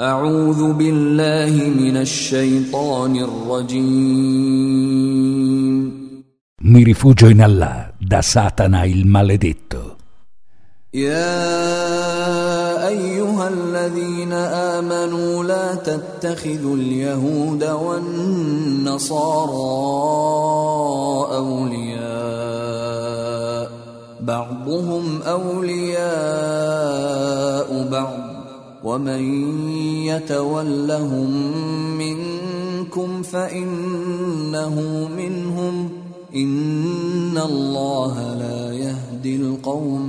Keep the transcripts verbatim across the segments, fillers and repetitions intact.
أعوذ بالله من الشيطان الرجيم. Mi rifugio in Allah da Satana il maledetto. يا أيها الذين آمنوا لا تتخذوا اليهود والنصارى أولياء بعضهم أولياء بعض ومن يتولهم منكم فإنه منهم إن الله لا يهدي القوم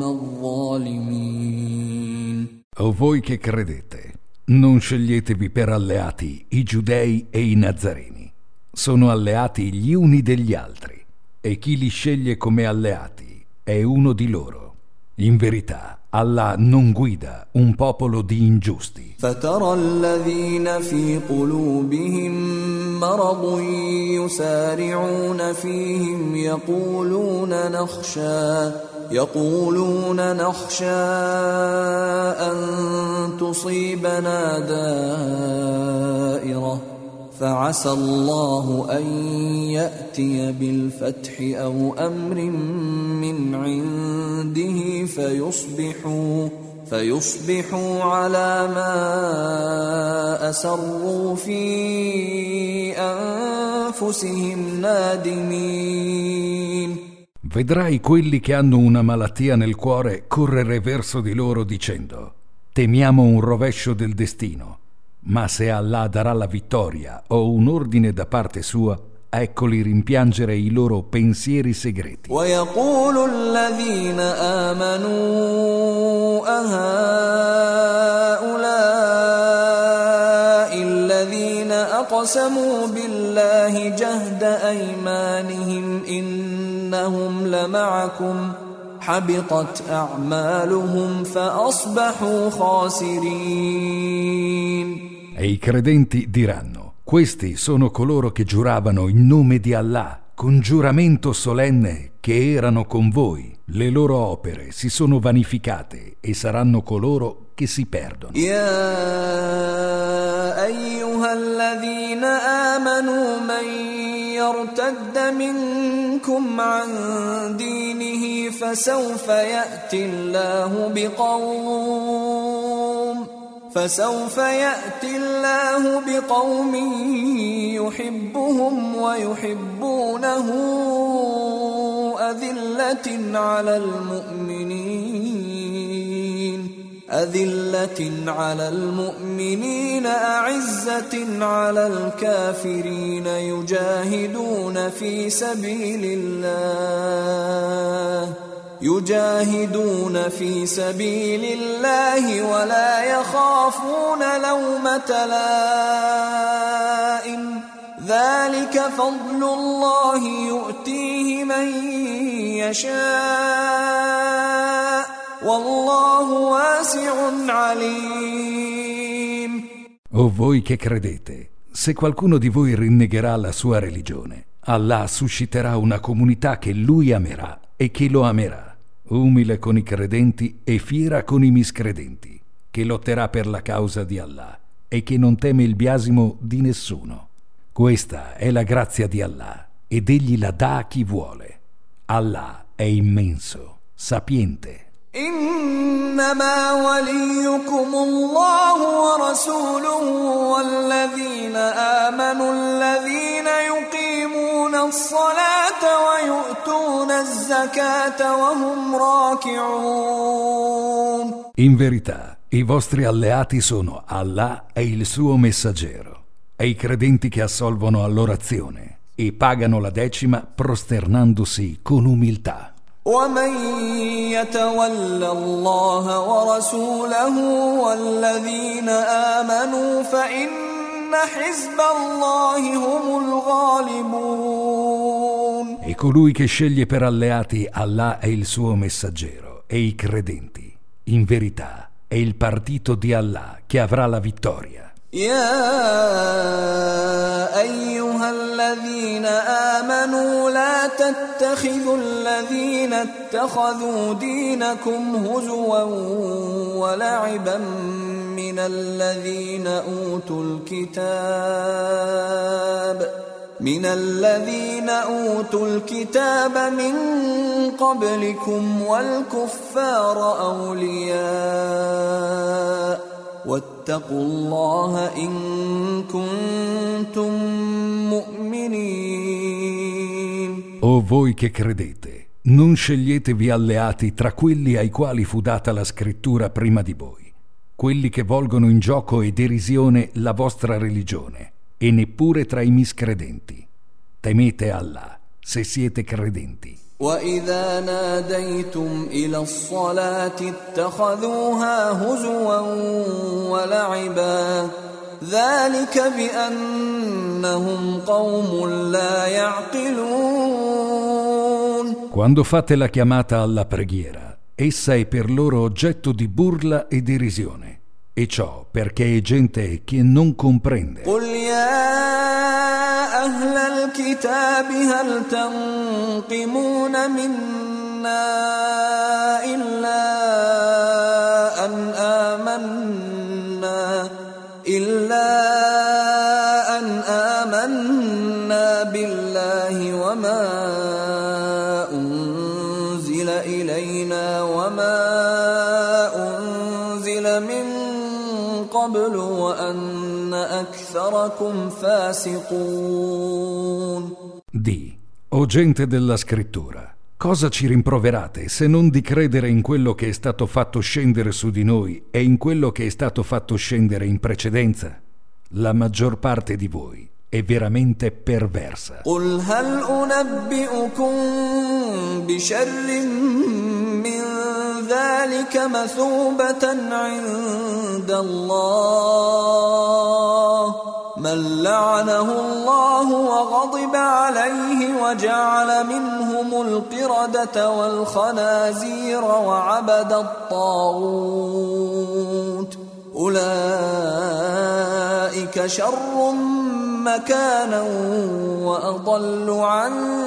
الظالمين. O voi che credete, non sceglietevi per alleati i giudei e i nazarini. Sono alleati gli uni degli altri, e chi li sceglie come alleati è uno di loro. In verità, Allah non guida un popolo di ingiusti. فترى الذين في قلوبهم مرض يسارعون فيهم يقولون نخشى يقولون نخشى أن تصيبنا دائرة فعسى الله أن يأتي بالفتح أو أمر من عنده فيصبحوا فيصبحوا على ما أسروا في أنفسهم نادمين. Vedrai quelli che hanno una malattia nel cuore correre verso di loro dicendo: temiamo un rovescio del destino, ma se Allah darà la vittoria o un ordine da parte sua, eccoli rimpiangere i loro pensieri segreti. وَيَقُولُ الَّذِينَ آمَنُوا أَهَؤُلَاءِ الَّذِينَ أَقْسَمُوا بِاللَّهِ جَهْدَ أَيْمَانِهِمْ إِنَّهُمْ لَمَعَكُمْ حَبِطَتْ أَعْمَالُهُمْ فَأَصْبَحُوا خَاسِرِينَ. E i credenti diranno: questi sono coloro che giuravano in nome di Allah con giuramento solenne che erano con voi. Le loro opere si sono vanificate e saranno coloro che si perdono. يا أيها الذين آمنوا من يرتد منكم عن دينه فسوف يأتي الله بقوم فسوف يأتي الله بقوم يحبهم ويحبونه أذلة على المؤمنين أذلة على المؤمنين أعزة على الكافرين يجاهدون في سبيل الله يجاهدون في سبيل الله ولا يخافون لومة لائم ذلك فضل الله يؤتيه من يشاء والله واسع عليم. O voi che credete, se qualcuno di voi rinnegherà la sua religione, Allah susciterà una comunità che lui amerà e che lo amerà, umile con i credenti e fiera con i miscredenti, che lotterà per la causa di Allah e che non teme il biasimo di nessuno. Questa è la grazia di Allah ed egli la dà a chi vuole. Allah è immenso, sapiente. إنما وليكم الله ورسوله والذين آمنوا الذين يقيمون الصلاة ويؤتون الزكاة وهم راكعون. In verità, i vostri alleati sono Allah e il suo messaggero, e i credenti che assolvono all'orazione e pagano la decima prosternandosi con umiltà. ومن يتول الله ورسوله والذين آمنوا فإن حزب الله هم الغالبون. E colui che sceglie per alleati Allah e il suo messaggero e i credenti, in verità è il partito di Allah che avrà la vittoria. يا أيها الذين آمنوا لا تتخذوا الذين اتخذوا دينكم هزوا ولعبا من الذين أوتوا الكتاب من الذين أوتوا الكتاب من قبلكم والكفار أولياء واتقوا الله إن كنتم مؤمنين. O voi che credete, non sceglietevi alleati tra quelli ai quali fu data la scrittura prima di voi, quelli che volgono in gioco e derisione la vostra religione, e neppure tra i miscredenti. Temete Allah, se siete credenti. وَإِذَا نَادَيْتُمْ إِلَى الصَّلَاةِ اتَّخَذُوهَا هُزُوًا وَلَعِبًا ذَلِكَ بِأَنَّهُمْ قَوْمٌ لَا يَعْقِلُونَ. Quando fate la chiamata alla preghiera, essa è per loro oggetto di burla e derisione, e ciò perché è gente che non comprende. قُلْ يَا أهل الكتاب هل تنقمون منا إلا أن آمنا إلا أن آمنا بالله وما أنزل إلينا وما أنزل من قبل وأن أكثركم فاسقون. Di, o gente della scrittura, cosa ci rimproverate se non di credere in quello che è stato fatto scendere su di noi e in quello che è stato fatto scendere in precedenza? La maggior parte di voi è veramente perversa. قل هل أنبئكم بشر من ذلك مثوبة عند الله من لعنه الله وغضب عليه وجعل منهم القردة والخنازير وعبد الطاغوت أولئك شر مكانا وأضل عن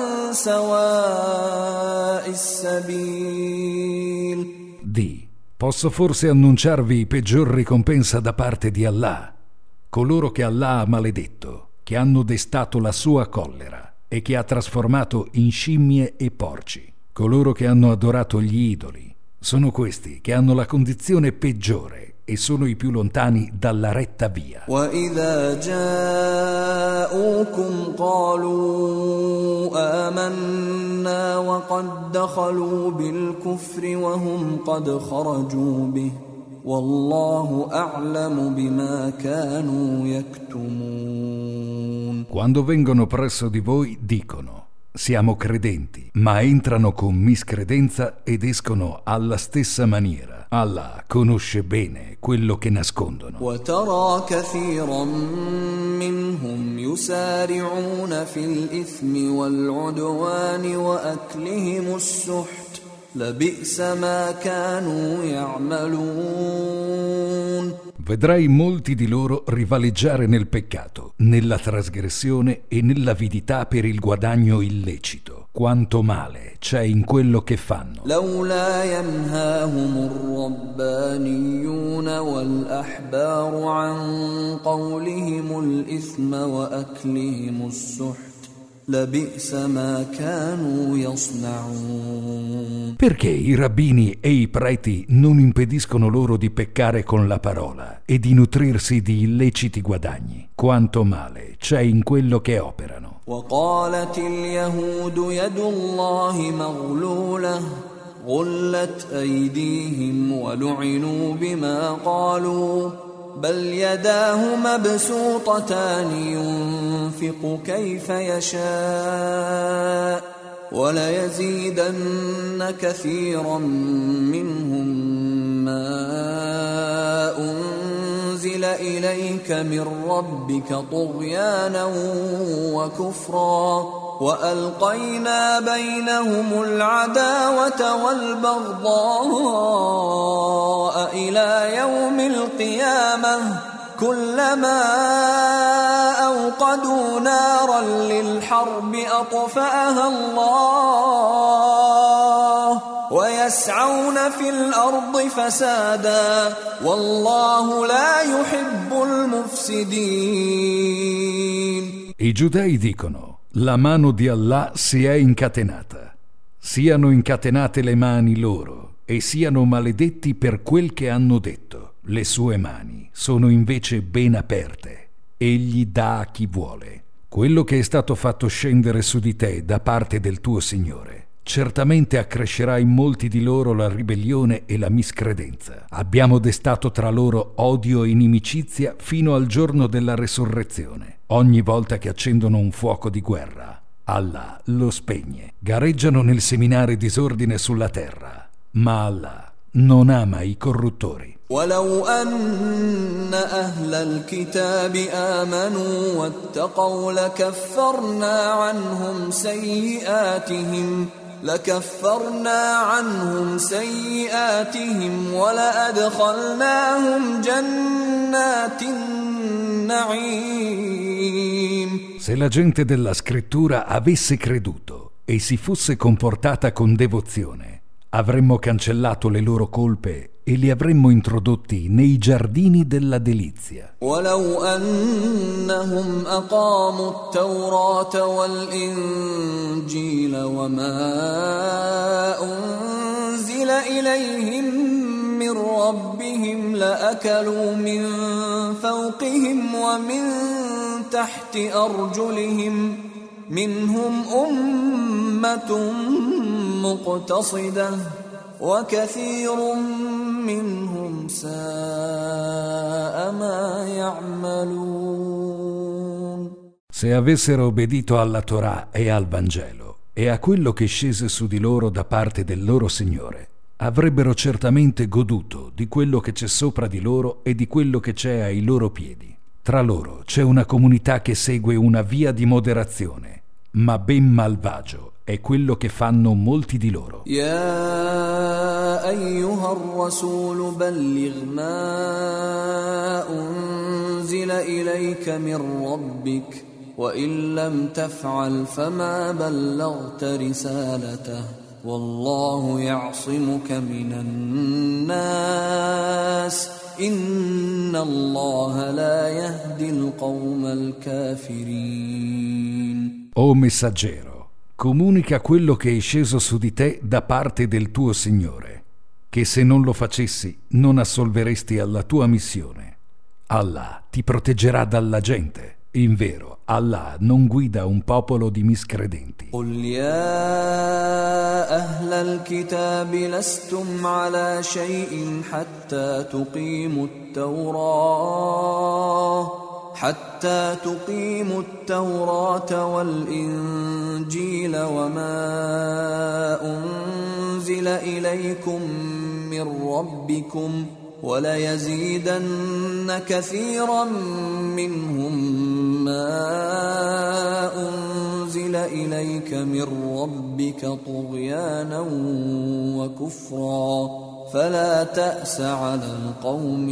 سواء السبيل. Di, posso forse annunciarvi peggior ricompensa da parte di Allah? Coloro che Allah ha maledetto, che hanno destato la sua collera e che ha trasformato in scimmie e porci. Coloro che hanno adorato gli idoli, sono questi che hanno la condizione peggiore e sono i più lontani dalla retta via. وَإِذَا جَاءُوكُمْ قَالُوا آمَنَّا وَقَدْ دَخَلُوا بِالْكُفْرِ وَهُمْ قَدْ خَرَجُوا بِهِ وَاللَّهُ أَعْلَمُ بِمَا كَانُوا يَكْتُمُونَ. Quando vengono presso di voi dicono: siamo credenti, ma entrano con miscredenza ed escono alla stessa maniera. Allah conosce bene quello che nascondono. وَتَرَى كَثِيرًا مِّنْهُمْ يُسَارِعُونَ فِي الْإِثْمِ وَالْعُدْوَانِ وَأَكْلِهِمُ السُّحْتَ لَبِئْسَ مَا كَانُوا يَعْمَلُونَ. Vedrai molti di loro rivaleggiare nel peccato, nella trasgressione e nell'avidità per il guadagno illecito. Quanto male c'è in quello che fanno. لولا ينهاهم الربانيون والأحبار عن قولهم الإثم وأكلهم السحت لبئس ما كانوا يصنعون. Perché i rabbini e i preti non impediscono loro di peccare con la parola e di nutrirsi di illeciti guadagni? Quanto male c'è in quello che operano. وقالت اليهود يد الله مغلولة غلت أيديهم ولعنوا بما قالوا بل يداه مبسوطتان ينفق كيف يشاء وليزيدن كثيرا منهم ما أنزل إليك من ربك طغيانا وكفرا وألقينا بينهم العداوة والبغضاء إلى يوم القيامة كلما أوقدوا نارا للحرب أطفأها الله ويسعون في الأرض فسادا والله لا يحب المفسدين. I giudei dicono: la mano di Allah si è incatenata. Siano incatenate le mani loro e siano maledetti per quel che hanno detto. Le sue mani sono invece ben aperte. Egli dà a chi vuole. Quello che è stato fatto scendere su di te da parte del tuo Signore certamente accrescerà in molti di loro la ribellione e la miscredenza. Abbiamo destato tra loro odio e inimicizia fino al giorno della resurrezione. Ogni volta che accendono un fuoco di guerra, Allah lo spegne. Gareggiano nel seminare disordine sulla terra, ma Allah non ama i corruttori. ولو أن أهل الكتاب آمنوا واتقوا لكفرنا عنهم سيئاتهم لكفرنا عنهم سيئاتهم ولأدخلناهم جنات النعيم. Se la gente della scrittura avesse creduto e si fosse comportata con devozione, avremmo cancellato le loro colpe e li avremmo introdotti nei giardini della delizia. ولو أنهم أقاموا التوراة والإنجيل وما أنزل إليهم من ربهم لأكلوا من فوقهم ومن تحت أرجلهم منهم أمة مقتصدة وكثير منهم ساء ما يعملون. Se avessero obbedito alla Torah e al Vangelo e a quello che scese su di loro da parte del loro Signore, avrebbero certamente goduto di quello che c'è sopra di loro e di quello che c'è ai loro piedi. Tra loro c'è una comunità che segue una via di moderazione, ma ben malvagio è quello che fanno molti di loro. يا أيها الرسول بلغ ما أنزل إليك من ربك وإن لم تفعل فما بلغت رسالته والله يعصمك من الناس إن الله لا يهدي القوم الكافرين. O messaggero, comunica quello che è sceso su di te da parte del tuo Signore, che se non lo facessi non assolveresti alla tua missione. Allah ti proteggerà dalla gente. Invero, Allah non guida un popolo di miscredenti. قل يا أهل الكتاب لستم على شيء حتى تقيموا التوراة حتى تقيموا التوراة والإنجيل وما أنزل إليكم من ربكم وليزيدن كثيرا منهم ما أنزل إليك من ربك طغيانا وكفرا فلا تأس على القوم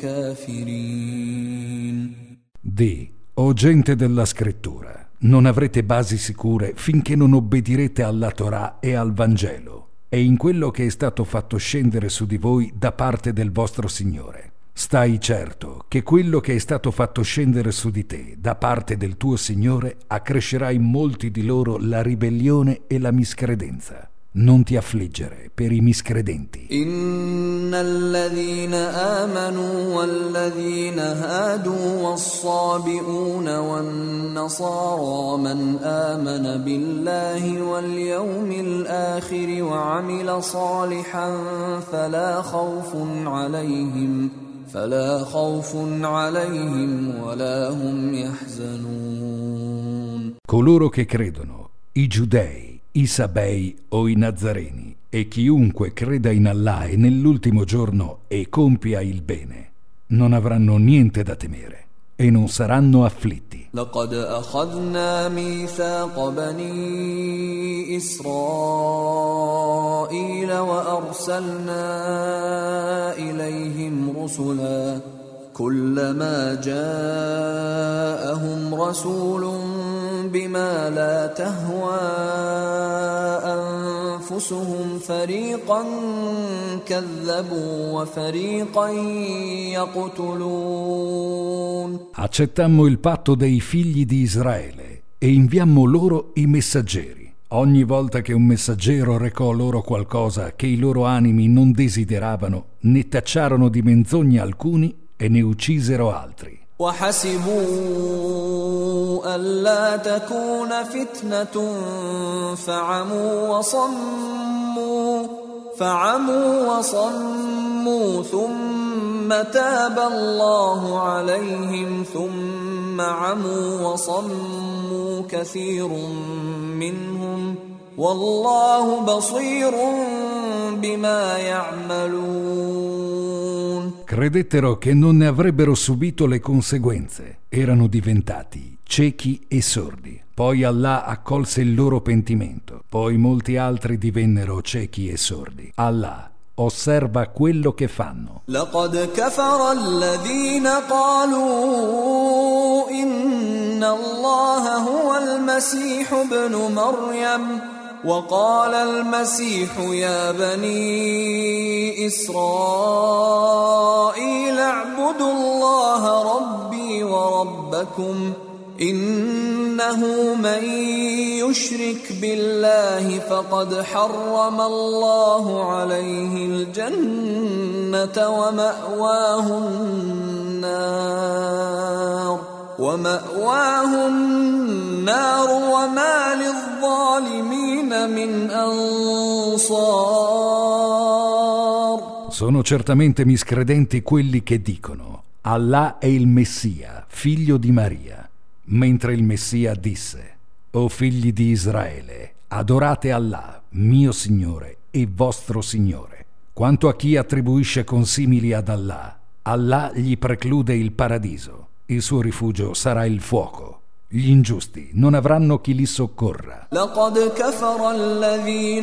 الكافرين. Di, o gente della scrittura, non avrete basi sicure finché non obbedirete alla Torah e al Vangelo e in quello che è stato fatto scendere su di voi da parte del vostro Signore. Stai certo che quello che è stato fatto scendere su di te da parte del tuo Signore accrescerà in molti di loro la ribellione e la miscredenza. Non ti affliggere per i miscredenti. Inna alladhina amanu walladhina hadu was-sabi'una wan-nasara man amana billahi wal-yawmil akhir wa 'amila salihan fala khawfun 'alayhim fala khawfun 'alayhim wa la hum yahzanun. Coloro che credono, i giudei, i sabei o i nazareni e chiunque creda in Allah e nell'ultimo giorno e compia il bene non avranno niente da temere e non saranno afflitti. لقد أخذنا ميثاق بني إسرائيل وأرسلنا إليهم رسلا كلما جاءهم رسول بما لا تهوى أنفسهم فريقا كذبوا وفريقا يقتلون. Accettammo il patto dei figli di Israele e inviammo loro i messaggeri. Ogni volta che un messaggero recò loro qualcosa che i loro animi non desideravano, ne tacciarono di menzogna alcuni e ne uccisero altri. وحسبوا ألا تكون فتنة فعموا وصموا فعموا وصموا ثم تاب الله عليهم ثم عموا وصموا كثير منهم والله بصير بما يعملون. Credettero che non ne avrebbero subito le conseguenze. Erano diventati ciechi e sordi. Poi Allah accolse il loro pentimento. Poi molti altri divennero ciechi e sordi. Allah osserva quello che fanno. لقد كفر الذين قالوا إن الله هو المسيح ابن مريم وقال المسيح يا بني إسرائيل اعبدوا الله ربي وربكم إنه من يشرك بالله فقد حرم الله عليه الجنة ومأواه النار ومأواه النار وما للظالمين من أنصار. Sono certamente miscredenti quelli che dicono Allah è il Messia, figlio di Maria, mentre il Messia disse: O figli di Israele, adorate Allah, mio Signore e vostro Signore. Quanto a chi attribuisce consimili ad Allah, Allah gli preclude il paradiso. Il suo rifugio sarà il fuoco. Gli ingiusti non avranno chi li soccorra.